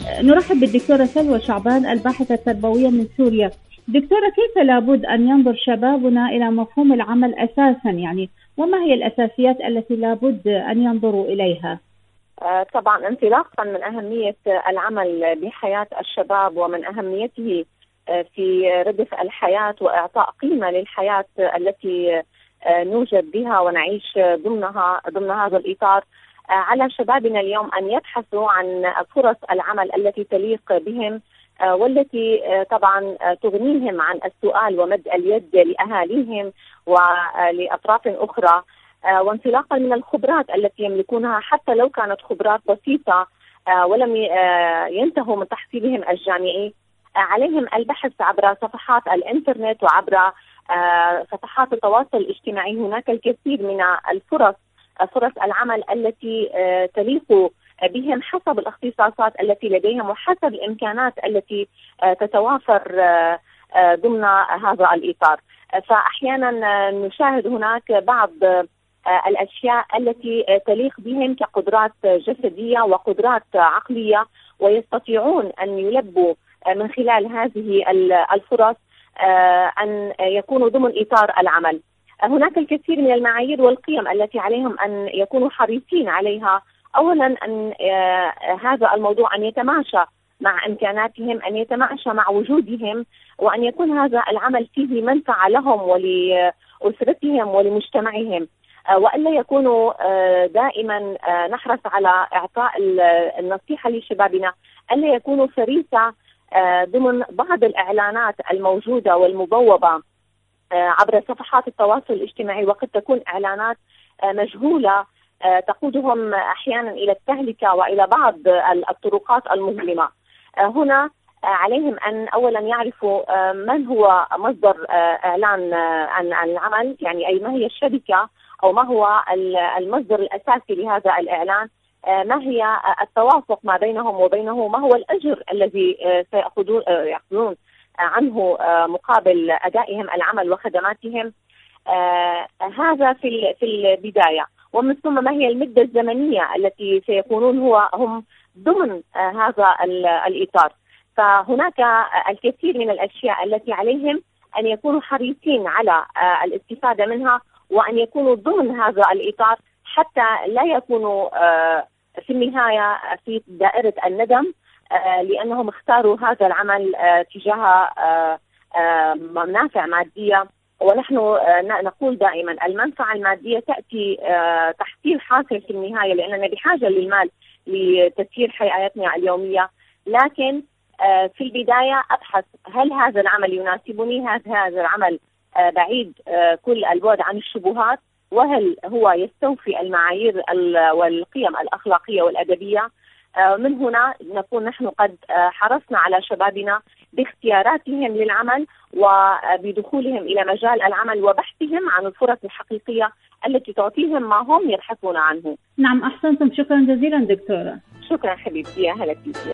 نرحب بالدكتورة سلوى شعبان الباحثة التربوية من سوريا. دكتورة، كيف لابد أن ينظر شبابنا إلى مفهوم العمل أساسا؟ يعني وما هي الأساسيات التي لابد أن ينظروا إليها؟ طبعا انطلاقا من أهمية العمل بحياة الشباب ومن أهميته في ردف الحياة وإعطاء قيمة للحياة التي نوجد بها ونعيش ضمن هذا الإطار، على شبابنا اليوم أن يبحثوا عن فرص العمل التي تليق بهم والتي طبعا تغنيهم عن السؤال ومد اليد لأهاليهم ولأطراف أخرى، وانطلاقا من الخبرات التي يملكونها حتى لو كانت خبرات بسيطة ولم ينتهوا من تحصيلهم الجامعي. عليهم البحث عبر صفحات الإنترنت وعبر صفحات التواصل الاجتماعي. هناك الكثير من فرص العمل التي تليق بهم حسب الاختصاصات التي لديهم وحسب الإمكانات التي تتوافر ضمن هذا الإطار. فأحيانا نشاهد هناك بعض الأشياء التي تليق بهم كقدرات جسدية وقدرات عقلية، ويستطيعون أن يلبوا من خلال هذه الفرص أن يكونوا ضمن إطار العمل. هناك الكثير من المعايير والقيم التي عليهم أن يكونوا حريصين عليها. أولا أن هذا الموضوع أن يتماشى مع إمكاناتهم، أن يتماشى مع وجودهم، وأن يكون هذا العمل فيه منفعة لهم ولأسرتهم ولمجتمعهم، وألا يكونوا دائما نحرص على إعطاء النصيحة لشبابنا ألا يكونوا فريسة ضمن بعض الإعلانات الموجودة والمبوبة عبر صفحات التواصل الاجتماعي، وقد تكون إعلانات مجهولة تقودهم أحيانا إلى التهلكة وإلى بعض الطرقات المظلمة. هنا عليهم أن أولا يعرفوا من هو مصدر إعلان عن العمل، يعني أي ما هي الشركة أو ما هو المصدر الأساسي لهذا الإعلان، ما هي التوافق ما بينهم وبينه، ما هو الأجر الذي سيأخذون عنه مقابل أدائهم العمل وخدماتهم. هذا في البداية، ومن ثم ما هي المدة الزمنية التي سيكونون هم ضمن هذا الإطار. فهناك الكثير من الأشياء التي عليهم أن يكونوا حريصين على الاستفادة منها وأن يكونوا ضمن هذا الإطار حتى لا يكونوا في النهاية في دائرة الندم لأنهم اختاروا هذا العمل تجاه منافع مادية. ونحن نقول دائما المنفعة المادية تأتي تحصيل حاصل في النهاية، لأننا بحاجة للمال لتسيير حياتنا اليومية، لكن في البداية أبحث هل هذا العمل يناسبني، هذا العمل بعيد كل البعد عن الشبهات، وهل هو يستوفي المعايير والقيم الأخلاقية والأدبية. من هنا نكون نحن قد حرصنا على شبابنا باختياراتهم للعمل وبدخولهم إلى مجال العمل وبحثهم عن الفرص الحقيقية التي تعطيهم ما هم يبحثون عنه. نعم، أحسنتم، شكرا جزيلا دكتورة. شكرا حبيبتي، أهلا بك.